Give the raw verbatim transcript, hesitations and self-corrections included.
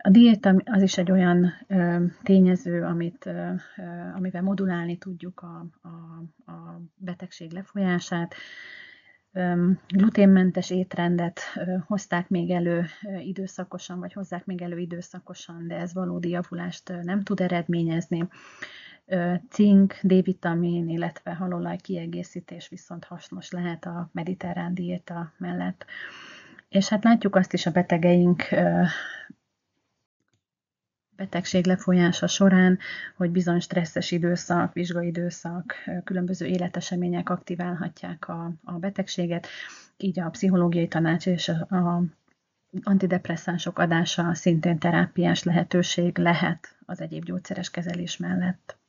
A diéta az is egy olyan ö, tényező, amit, ö, ö, amivel modulálni tudjuk a, a, a betegség lefolyását. Ö, gluténmentes étrendet ö, hozták még elő ö, időszakosan, vagy hozzák még elő időszakosan, de ez valódi javulást ö, nem tud eredményezni. Ö, cink, D-vitamin, illetve halolaj kiegészítés viszont hasznos lehet a mediterrán diéta mellett. És hát látjuk azt is a betegeink ö, betegség lefolyása során, hogy bizony stresszes időszak, vizsgai időszak, különböző életesemények aktiválhatják a, a betegséget, így a pszichológiai tanács és a, a antidepresszánsok adása szintén terápiás lehetőség lehet az egyéb gyógyszeres kezelés mellett.